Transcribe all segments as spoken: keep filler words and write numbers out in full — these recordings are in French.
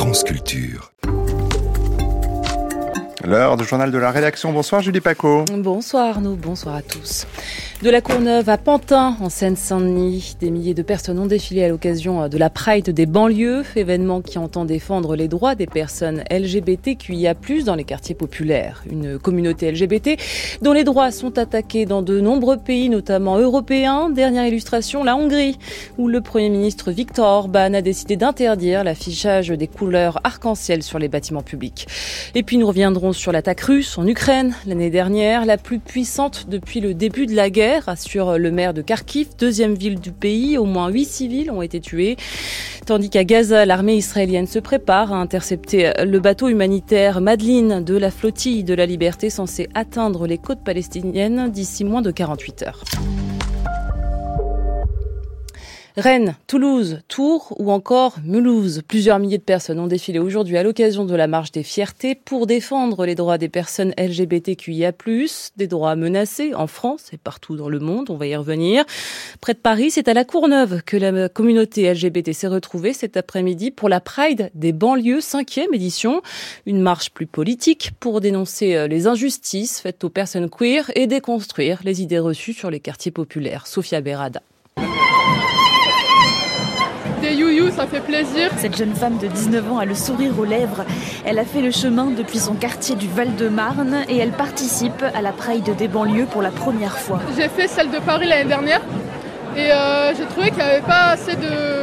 France Culture. L'heure du journal de la rédaction. Bonsoir Julie Paco. Bonsoir Arnaud, bonsoir à tous. De la Courneuve à Pantin, en Seine-Saint-Denis, des milliers de personnes ont défilé à l'occasion de la Pride des banlieues, événement qui entend défendre les droits des personnes L G B T Q I A plus, dans les quartiers populaires. Une communauté L G B T dont les droits sont attaqués dans de nombreux pays, notamment européens. Dernière illustration, la Hongrie, où le Premier ministre Viktor Orban a décidé d'interdire l'affichage des couleurs arc-en-ciel sur les bâtiments publics. Et puis nous reviendrons sur l'attaque russe en Ukraine l'année dernière, la plus puissante depuis le début de la guerre, assure le maire de Kharkiv, deuxième ville du pays. Au moins huit civils ont été tués. Tandis qu'à Gaza, l'armée israélienne se prépare à intercepter le bateau humanitaire Madeleine de la flottille de la liberté censé atteindre les côtes palestiniennes d'ici moins de quarante-huit heures. Rennes, Toulouse, Tours ou encore Mulhouse. Plusieurs milliers de personnes ont défilé aujourd'hui à l'occasion de la marche des fiertés pour défendre les droits des personnes L G B T Q I A plus, des droits menacés en France et partout dans le monde, on va y revenir. Près de Paris, c'est à la Courneuve que la communauté L G B T s'est retrouvée cet après-midi pour la Pride des banlieues, cinquième édition. Une marche plus politique pour dénoncer les injustices faites aux personnes queer et déconstruire les idées reçues sur les quartiers populaires. Sophia Berada. Des you-you, ça fait plaisir. Cette jeune femme de dix-neuf ans a le sourire aux lèvres. Elle a fait le chemin depuis son quartier du Val-de-Marne et elle participe à la Pride des banlieues pour la première fois. J'ai fait celle de Paris l'année dernière et euh, j'ai trouvé qu'il n'y avait pas assez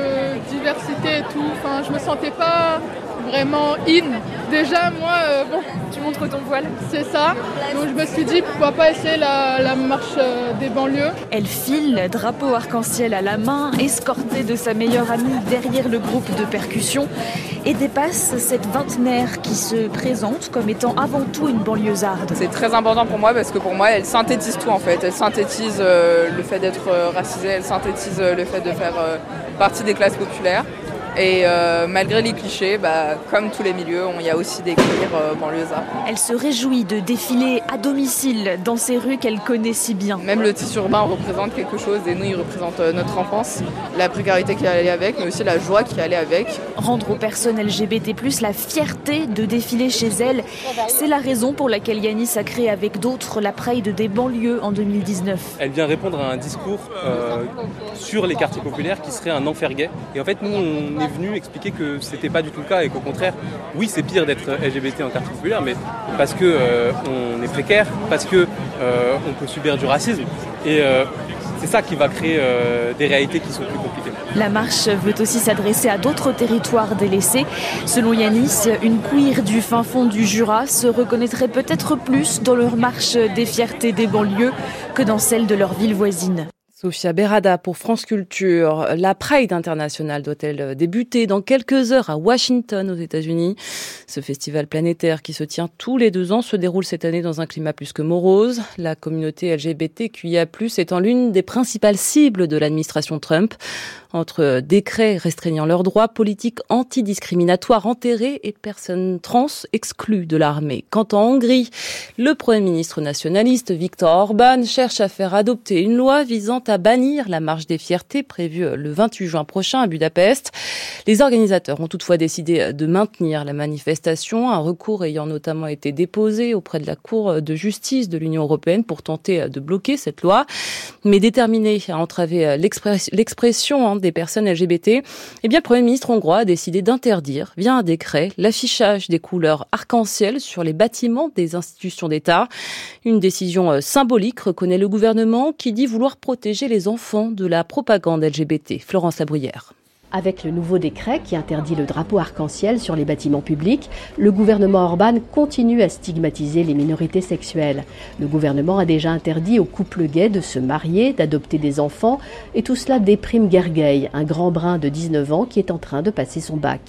de diversité et tout. Enfin, je me sentais pas vraiment in. Déjà, moi, euh, bon... Tu montres ton voile. C'est ça. Donc je me suis dit, pourquoi pas essayer la, la marche euh, des banlieues. Elle file, drapeau arc-en-ciel à la main, escortée de sa meilleure amie derrière le groupe de percussion, et dépasse cette vingtenaire qui se présente comme étant avant tout une banlieusarde. C'est très important pour moi parce que pour moi, elle synthétise tout en fait. Elle synthétise euh, le fait d'être euh, racisée, elle synthétise euh, le fait de faire euh, partie des classes populaires. Et euh, malgré les clichés, bah, comme tous les milieux, il y a aussi des queers euh, banlieusards. Elle se réjouit de défiler à domicile dans ces rues qu'elle connaît si bien. Même le tissu urbain représente quelque chose et nous, il représente euh, notre enfance, la précarité qui allait avec, mais aussi la joie qui allait avec. Rendre aux personnes L G B T plus, la fierté de défiler chez elles, c'est la raison pour laquelle Yanis a créé avec d'autres la Pride des banlieues en deux mille dix-neuf. Elle vient répondre à un discours euh, sur les quartiers populaires qui serait un enfer gay. Et en fait, nous, on est venu expliquer que c'était pas du tout le cas et qu'au contraire, oui, c'est pire d'être L G B T en quartier populaire, mais parce que euh, on est précaire, parce que euh, on peut subir du racisme, et euh, c'est ça qui va créer euh, des réalités qui sont plus compliquées. La marche veut aussi s'adresser à d'autres territoires délaissés. Selon Yanis, une queer du fin fond du Jura se reconnaîtrait peut-être plus dans leur marche des fiertés des banlieues que dans celle de leur ville voisine. Sophia Berada pour France Culture. La Pride internationale doit-elle débuter dans quelques heures à Washington, aux États-Unis. Ce festival planétaire qui se tient tous les deux ans se déroule cette année dans un climat plus que morose. La communauté L G B T Q I A plus, étant l'une des principales cibles de l'administration Trump. Entre décrets restreignant leurs droits, politiques antidiscriminatoires enterrés et personnes trans exclues de l'armée. Quant en Hongrie, le Premier ministre nationaliste Viktor Orban cherche à faire adopter une loi visant à bannir la marche des fiertés prévue le vingt-huit juin prochain à Budapest. Les organisateurs ont toutefois décidé de maintenir la manifestation, un recours ayant notamment été déposé auprès de la Cour de justice de l'Union européenne pour tenter de bloquer cette loi. Mais déterminé à entraver l'express- l'expression hein, des personnes L G B T, eh bien, le Premier ministre hongrois a décidé d'interdire, via un décret, l'affichage des couleurs arc-en-ciel sur les bâtiments des institutions d'État. Une décision symbolique, reconnaît le gouvernement, qui dit vouloir protéger les enfants de la propagande L G B T. Florence Labruyère. Avec le nouveau décret qui interdit le drapeau arc-en-ciel sur les bâtiments publics, le gouvernement Orban continue à stigmatiser les minorités sexuelles. Le gouvernement a déjà interdit aux couples gays de se marier, d'adopter des enfants, et tout cela déprime Gergely, un grand brun de dix-neuf ans qui est en train de passer son bac.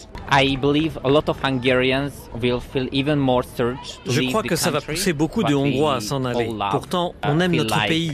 Je crois que ça va pousser beaucoup de Hongrois à s'en aller. Pourtant, on aime notre pays.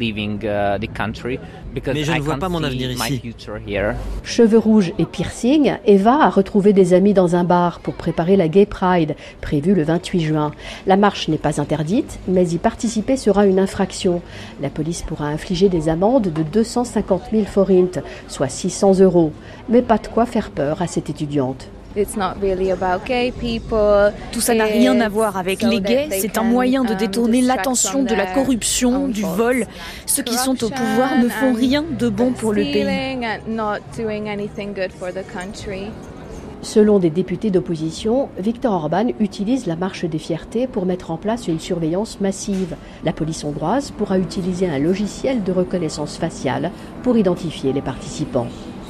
Mais je ne vois pas mon avenir ici. Cheveux rouges et piercing, Eva a retrouvé des amis dans un bar pour préparer la Gay Pride, prévue le vingt-huit juin. La marche n'est pas interdite, mais y participer sera une infraction. La police pourra infliger des amendes de deux cent cinquante mille forint, soit six cents euros. Mais pas de quoi faire peur à cette étudiante. Tout ça n'a rien à voir avec les gays, c'est un moyen de détourner l'attention de la corruption, du vol. Ceux qui sont au pouvoir ne font rien de bon pour le pays. Selon des députés d'opposition, Viktor Orban utilise la marche des fiertés pour mettre en place une surveillance massive. La police hongroise pourra utiliser un logiciel de reconnaissance faciale pour identifier les participants.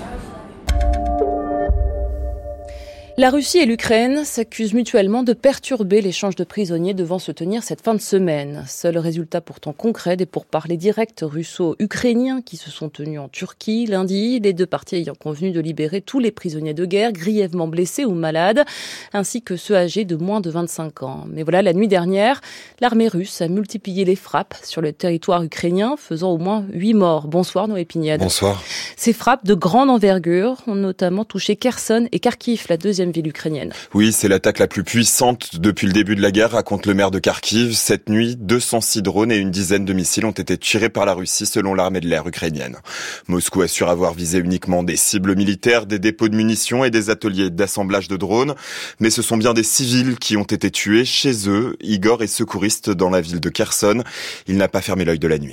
La Russie et l'Ukraine s'accusent mutuellement de perturber l'échange de prisonniers devant se tenir cette fin de semaine. Seul résultat pourtant concret des pourparlers directs russo-ukrainiens qui se sont tenus en Turquie lundi, les deux parties ayant convenu de libérer tous les prisonniers de guerre grièvement blessés ou malades, ainsi que ceux âgés de moins de vingt-cinq ans. Mais voilà, la nuit dernière, l'armée russe a multiplié les frappes sur le territoire ukrainien, faisant au moins huit morts. Bonsoir Noé Pignade. Bonsoir. Ces frappes de grande envergure ont notamment touché Kherson et Kharkiv, la deuxième ville ukrainienne. Oui, c'est l'attaque la plus puissante depuis le début de la guerre, raconte le maire de Kharkiv. Cette nuit, deux cent six drones et une dizaine de missiles ont été tirés par la Russie selon l'armée de l'air ukrainienne. Moscou assure avoir visé uniquement des cibles militaires, des dépôts de munitions et des ateliers d'assemblage de drones. Mais ce sont bien des civils qui ont été tués chez eux. Igor est secouriste dans la ville de Kherson. Il n'a pas fermé l'œil de la nuit.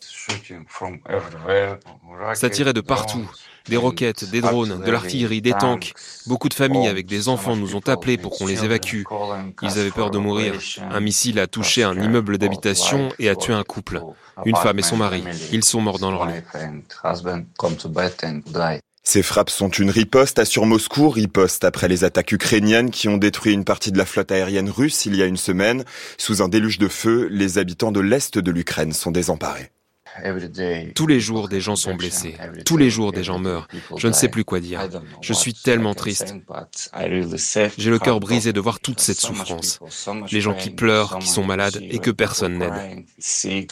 Ça tirait de partout. Des roquettes, des drones, de l'artillerie, des tanks. Beaucoup de familles avec des enfants nous ont appelés pour qu'on les évacue. Ils avaient peur de mourir. Un missile a touché un immeuble d'habitation et a tué un couple. Une femme et son mari. Ils sont morts dans leur lit. Ces frappes sont une riposte, assure Moscou, riposte après les attaques ukrainiennes qui ont détruit une partie de la flotte aérienne russe il y a une semaine. Sous un déluge de feu, les habitants de l'Est de l'Ukraine sont désemparés. Tous les jours, des gens sont blessés. Tous les jours, des gens meurent. Je ne sais plus quoi dire. Je suis tellement triste. J'ai le cœur brisé de voir toute cette souffrance. Les gens qui pleurent, qui sont malades et que personne n'aide.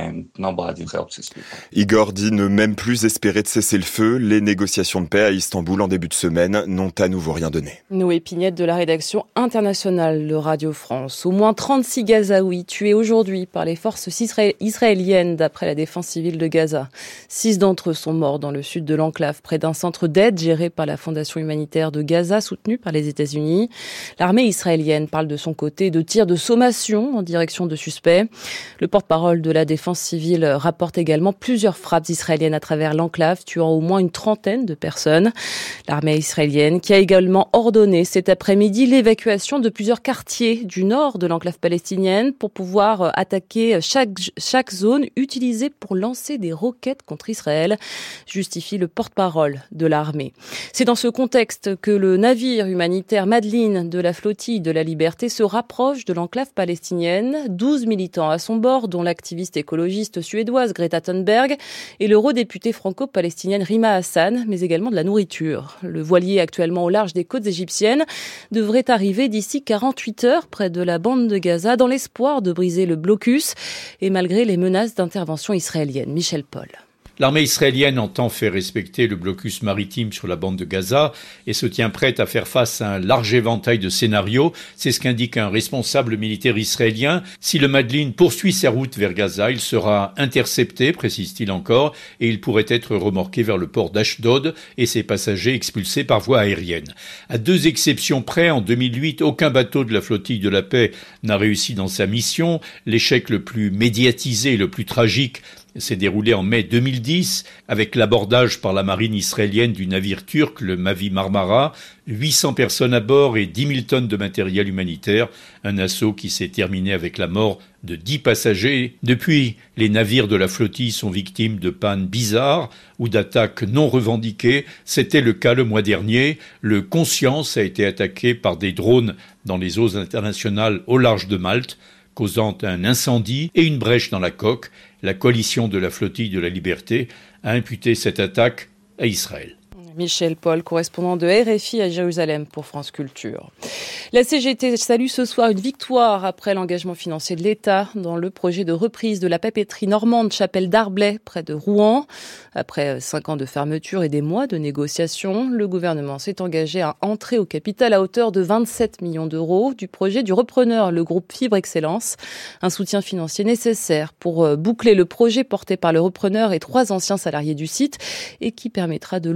Igor dit ne même plus espérer de cesser le feu. Les négociations de paix à Istanbul en début de semaine n'ont à nouveau rien donné. Noé Pignette de la rédaction internationale de Radio France. Au moins trente-six Gazaouis tués aujourd'hui par les forces israéliennes d'après la défense civile de Gaza. Six d'entre eux sont morts dans le sud de l'enclave, près d'un centre d'aide géré par la Fondation humanitaire de Gaza, soutenu par les États-Unis. L'armée israélienne parle de son côté de tirs de sommation en direction de suspects. Le porte-parole de la défense civile rapporte également plusieurs frappes israéliennes à travers l'enclave, tuant au moins une trentaine de personnes. L'armée israélienne qui a également ordonné cet après-midi l'évacuation de plusieurs quartiers du nord de l'enclave palestinienne pour pouvoir attaquer chaque, chaque zone utilisée pour lancer des roquettes contre Israël, justifie le porte-parole de l'armée. C'est dans ce contexte que le navire humanitaire Madeleine de la flottille de la Liberté se rapproche de l'enclave palestinienne. douze militants à son bord, dont l'activiste écologiste suédoise Greta Thunberg et l'eurodéputée franco-palestinienne Rima Hassan, mais également de la nourriture. Le voilier actuellement au large des côtes égyptiennes devrait arriver d'ici quarante-huit heures près de la bande de Gaza dans l'espoir de briser le blocus et malgré les menaces d'intervention israélienne. Michel Paul. L'armée israélienne entend faire respecter le blocus maritime sur la bande de Gaza et se tient prête à faire face à un large éventail de scénarios. C'est ce qu'indique un responsable militaire israélien. Si le Madeleine poursuit sa route vers Gaza, il sera intercepté, précise-t-il encore, et il pourrait être remorqué vers le port d'Ashdod et ses passagers expulsés par voie aérienne. À deux exceptions près, en deux mille huit, aucun bateau de la flottille de la paix n'a réussi dans sa mission. L'échec le plus médiatisé et le plus tragique s'est déroulé en mai deux mille dix avec l'abordage par la marine israélienne du navire turc, le Mavi Marmara, huit cents personnes à bord et dix mille tonnes de matériel humanitaire, un assaut qui s'est terminé avec la mort de dix passagers. Depuis, les navires de la flottille sont victimes de pannes bizarres ou d'attaques non revendiquées. C'était le cas le mois dernier. Le Conscience a été attaqué par des drones dans les eaux internationales au large de Malte, causant un incendie et une brèche dans la coque. La coalition de la flottille de la Liberté a imputé cette attaque à Israël. Michel Paul, correspondant de R F I à Jérusalem pour France Culture. La C G T salue ce soir une victoire après l'engagement financier de l'État dans le projet de reprise de la papeterie normande Chapelle d'Arblay près de Rouen. Après cinq ans de fermeture et des mois de négociations, le gouvernement s'est engagé à entrer au capital à hauteur de vingt-sept millions d'euros du projet du repreneur, le groupe Fibre Excellence. Un soutien financier nécessaire pour boucler le projet porté par le repreneur et trois anciens salariés du site et qui permettra de lever au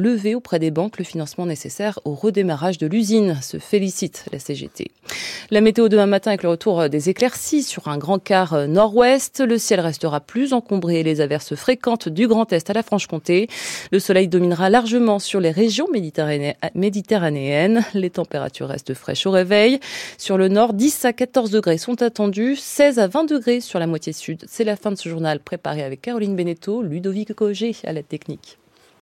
auprès des banques le financement nécessaire au redémarrage de l'usine, se félicite la C G T. La météo demain matin avec le retour des éclaircies sur un grand quart nord-ouest. Le ciel restera plus encombré et les averses fréquentes du Grand Est à la Franche-Comté. Le soleil dominera largement sur les régions méditerranéennes. Les températures restent fraîches au réveil. Sur le nord, dix à quatorze degrés sont attendus, seize à vingt degrés sur la moitié sud. C'est la fin de ce journal préparé avec Caroline Beneteau, Ludovic Cogé à la technique.